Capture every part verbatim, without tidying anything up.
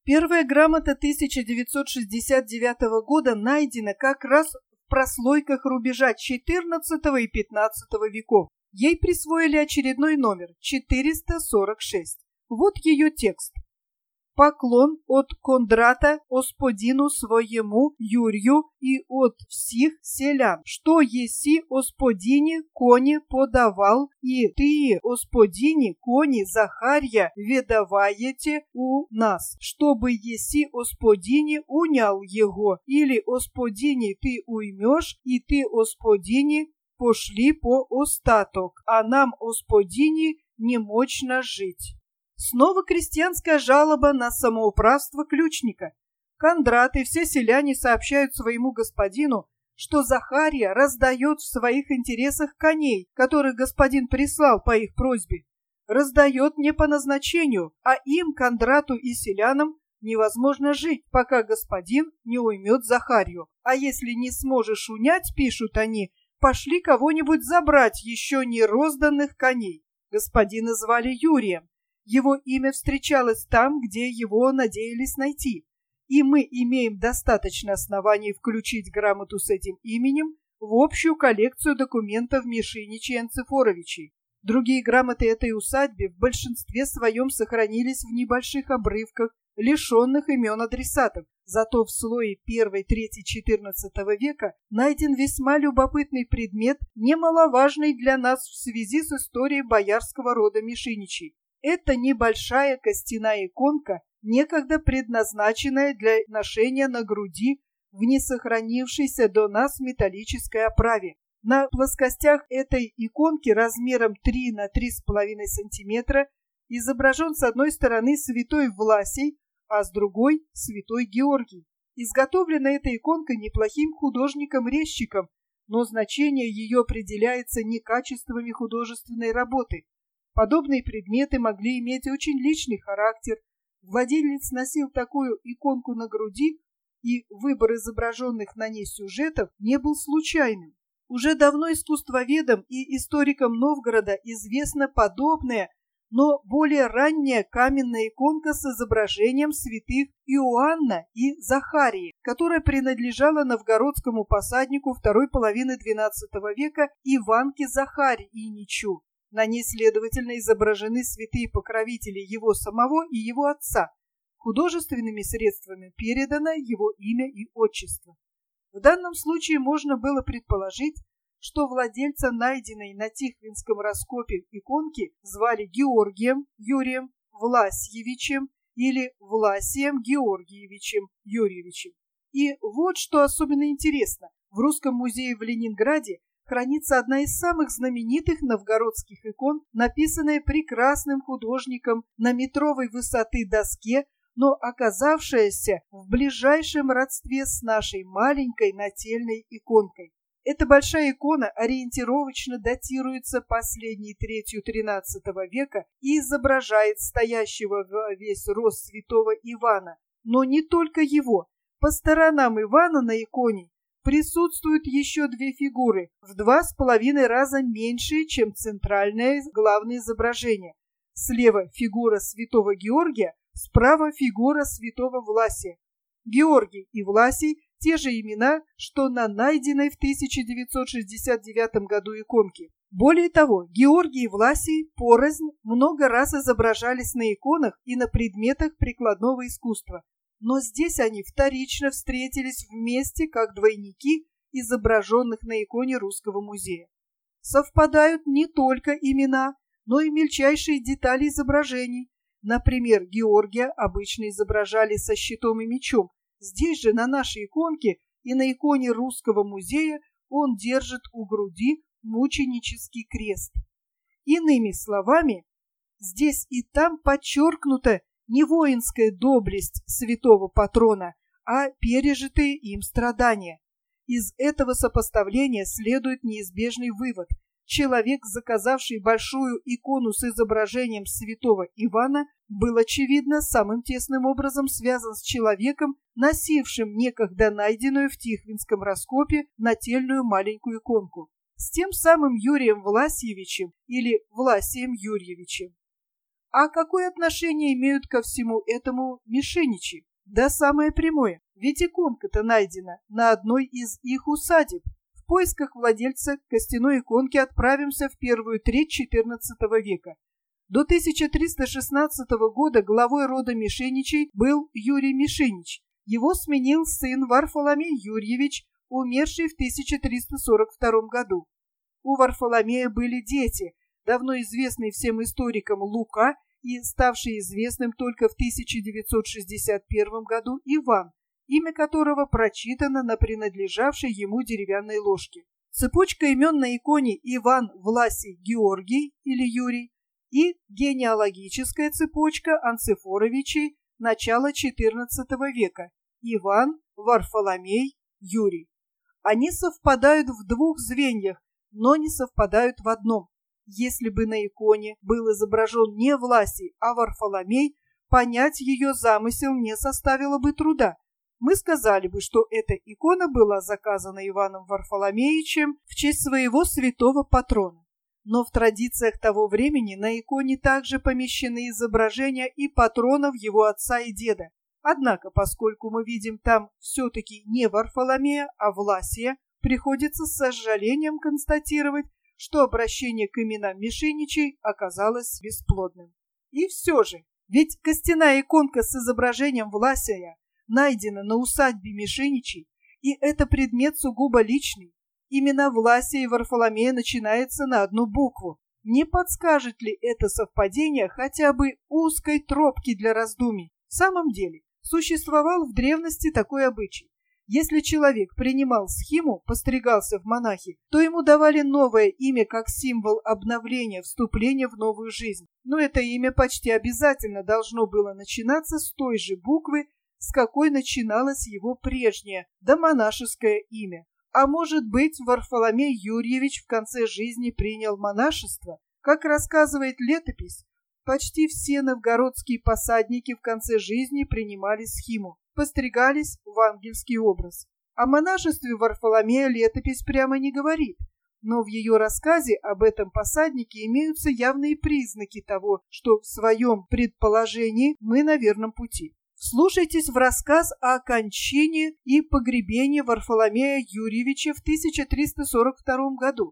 Первая грамота тысяча девятьсот шестьдесят девятого года найдена как раз в прослойках рубежа четырнадцатого и пятнадцатого веков. Ей присвоили очередной номер четыреста сорок шесть. Вот ее текст. Поклон от Кондрата Господину своему Юрию и от всех селян, что еси Господине кони подавал, и ты, Господине, кони Захарья ведаваете у нас, чтобы еси Господине унял его, или Господине ты уймешь, и ты, Господине, пошли по остаток, а нам, Господине, немочно жить. Снова крестьянская жалоба на самоуправство ключника. Кондрат и все селяне сообщают своему господину, что Захария раздает в своих интересах коней, которых господин прислал по их просьбе. Раздает не по назначению, а им, Кондрату и селянам, невозможно жить, пока господин не уймет Захарию. А если не сможешь унять, пишут они, пошли кого-нибудь забрать еще не розданных коней. Господина звали Юрием. Его имя встречалось там, где его надеялись найти, и мы имеем достаточно оснований включить грамоту с этим именем в общую коллекцию документов Мишиничей и Анцифоровичей. Другие грамоты этой усадьбы в большинстве своем сохранились в небольших обрывках, лишенных имен адресатов. Зато в слое первой трети четырнадцатого века найден весьма любопытный предмет, немаловажный для нас в связи с историей боярского рода Мишиничей. Это небольшая костяная иконка, некогда предназначенная для ношения на груди в несохранившейся до нас металлической оправе. На плоскостях этой иконки размером три на три с половиной сантиметра изображен с одной стороны святой Власий, а с другой – святой Георгий. Изготовлена эта иконка неплохим художником-резчиком, но значение ее определяется не качествами художественной работы. Подобные предметы могли иметь очень личный характер. Владелец носил такую иконку на груди, и выбор изображенных на ней сюжетов не был случайным. Уже давно искусствоведам и историкам Новгорода известна подобная, но более ранняя каменная иконка с изображением святых Иоанна и Захарии, которая принадлежала новгородскому посаднику второй половины двенадцатого века Иванке Захарьиничу. На ней, следовательно, изображены святые покровители его самого и его отца. Художественными средствами передано его имя и отчество. В данном случае можно было предположить, что владельца найденной на Тихвинском раскопе иконки звали Георгием Юрием Власьевичем или Власием Георгиевичем Юрьевичем. И вот что особенно интересно. В Русском музее в Ленинграде хранится одна из самых знаменитых новгородских икон, написанная прекрасным художником на метровой высоты доске, но оказавшаяся в ближайшем родстве с нашей маленькой нательной иконкой. Эта большая икона ориентировочно датируется последней третью тринадцатого века и изображает стоящего во весь рост святого Ивана. Но не только его. По сторонам Ивана на иконе присутствуют еще две фигуры, в два с половиной раза меньшие, чем центральное главное изображение. Слева фигура святого Георгия, справа фигура святого Власия. Георгий и Власий – те же имена, что на найденной в тысяча девятьсот шестьдесят девятом году иконке. Более того, Георгий и Власий порознь много раз изображались на иконах и на предметах прикладного искусства. Но здесь они вторично встретились вместе как двойники, изображенных на иконе Русского музея. Совпадают не только имена, но и мельчайшие детали изображений. Например, Георгия обычно изображали со щитом и мечом. Здесь же на нашей иконке и на иконе Русского музея он держит у груди мученический крест. Иными словами, здесь и там подчеркнута не воинская доблесть святого патрона, а пережитые им страдания. Из этого сопоставления следует неизбежный вывод. Человек, заказавший большую икону с изображением святого Ивана, был, очевидно, самым тесным образом связан с человеком, носившим некогда найденную в Тихвинском раскопе нательную маленькую иконку, с тем самым Юрием Власьевичем или Власием Юрьевичем. А какое отношение имеют ко всему этому мишеничи? Да самое прямое, ведь иконка-то найдена на одной из их усадеб. В поисках владельца костяной иконки отправимся в первую треть четырнадцатого века. До тысяча триста шестнадцатого года главой рода Мишеничей был Юрий Мишенич. Его сменил сын Варфоломей Юрьевич, умерший в тысяча триста сорок втором году. У Варфоломея были дети, давно известный всем историкам Лука и ставший известным только в тысяча девятьсот шестьдесят первом году Иван, имя которого прочитано на принадлежавшей ему деревянной ложке. Цепочка имен на иконе Иван, Власий, Георгий или Юрий и генеалогическая цепочка Анцифоровичей начала четырнадцатого века Иван, Варфоломей, Юрий. Они совпадают в двух звеньях, но не совпадают в одном. Если бы на иконе был изображен не Власий, а Варфоломей, понять ее замысел не составило бы труда. Мы сказали бы, что эта икона была заказана Иваном Варфоломеичем в честь своего святого патрона. Но в традициях того времени на иконе также помещены изображения и патронов его отца и деда. Однако, поскольку мы видим там все-таки не Варфоломея, а Власия, приходится с сожалением констатировать, что обращение к именам Мишеничей оказалось бесплодным. И все же, ведь костяная иконка с изображением Власия найдена на усадьбе Мишеничей, и это предмет сугубо личный. Имена Власия и Варфоломея начинаются на одну букву. Не подскажет ли это совпадение хотя бы узкой тропки для раздумий? В самом деле, существовал в древности такой обычай. Если человек принимал схиму, постригался в монахи, то ему давали новое имя как символ обновления, вступления в новую жизнь. Но это имя почти обязательно должно было начинаться с той же буквы, с какой начиналось его прежнее, домонашеское имя. А может быть, Варфоломей Юрьевич в конце жизни принял монашество? Как рассказывает летопись, почти все новгородские посадники в конце жизни принимали схиму, постригались в ангельский образ. О монашестве Варфоломея летопись прямо не говорит, но в ее рассказе об этом посаднике имеются явные признаки того, что в своем предположении мы на верном пути. Вслушайтесь в рассказ о кончине и погребении Варфоломея Юрьевича в тысяча триста сорок втором году.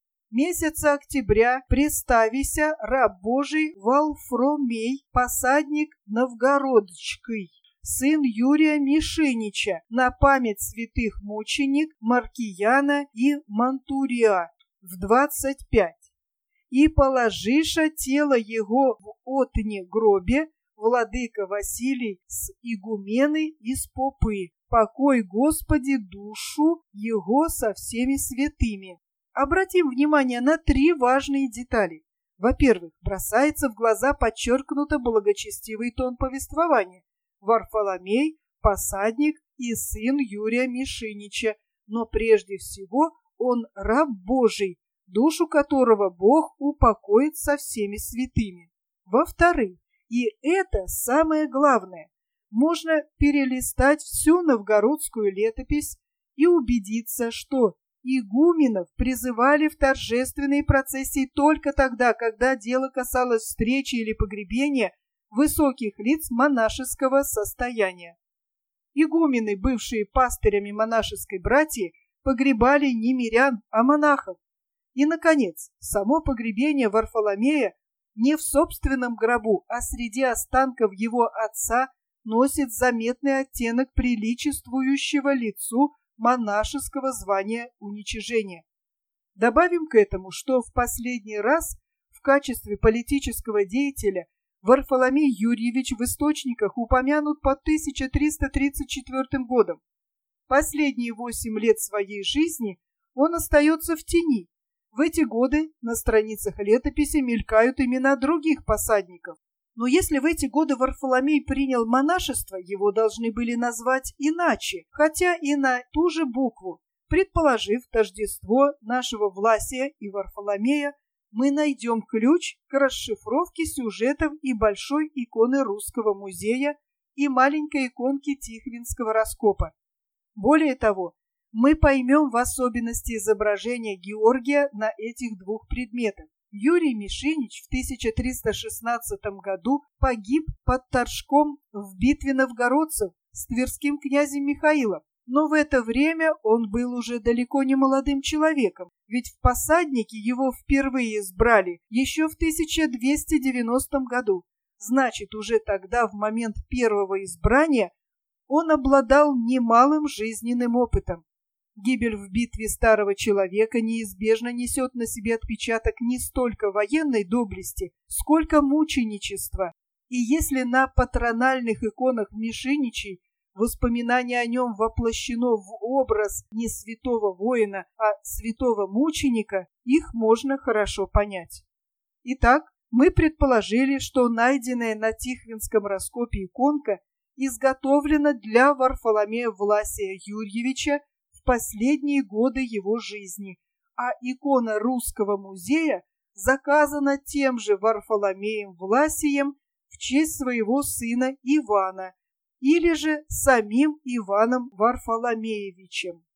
Месяца октября преставися раб Божий Валфромей, посадник Новгородчий, сын Юрия Мишенича, на память святых мученик Маркияна и Мантурия в двадцать пять. И положиша тело его в отне гробе, владыка Василий с игумены из попы, покой Господи душу его со всеми святыми. Обратим внимание на три важные детали. Во-первых, бросается в глаза подчеркнуто благочестивый тон повествования. Варфоломей, посадник и сын Юрия Мишенича, но прежде всего он раб Божий, душу которого Бог упокоит со всеми святыми. Во-вторых, и это самое главное, можно перелистать всю новгородскую летопись и убедиться, что игуменов призывали в торжественные процессии только тогда, когда дело касалось встречи или погребения высоких лиц монашеского состояния. Игумены, бывшие пастырями монашеской братьи, погребали не мирян, а монахов. И, наконец, само погребение Варфоломея не в собственном гробу, а среди останков его отца носит заметный оттенок приличествующего лицу монашеского звания уничижения. Добавим к этому, что в последний раз в качестве политического деятеля Варфоломей Юрьевич в источниках упомянут под тысяча триста тридцать четвёртым годом. Последние восемь лет своей жизни он остается в тени. В эти годы на страницах летописи мелькают имена других посадников. Но если в эти годы Варфоломей принял монашество, его должны были назвать иначе, хотя и на ту же букву. Предположив тождество нашего Власия и Варфоломея, мы найдем ключ к расшифровке сюжетов и большой иконы Русского музея и маленькой иконки Тихвинского раскопа. Более того, мы поймем в особенности изображения Георгия на этих двух предметах. Юрий Мишинич в тысяча триста шестнадцатом году погиб под Торжком в битве новгородцев с тверским князем Михаилом. Но в это время он был уже далеко не молодым человеком, ведь в посадники его впервые избрали еще в тысяча двести девяностом году. Значит, уже тогда, в момент первого избрания, он обладал немалым жизненным опытом. Гибель в битве старого человека неизбежно несет на себе отпечаток не столько военной доблести, сколько мученичества. И если на патрональных иконах Мишиничей воспоминание о нем воплощено в образ не святого воина, а святого мученика, их можно хорошо понять. Итак, мы предположили, что найденная на Тихвинском раскопе иконка изготовлена для Варфоломея Власия Юрьевича в последние годы его жизни, а икона Русского музея заказана тем же Варфоломеем Власием в честь своего сына Ивана, или же самим Иваном Варфоломеевичем.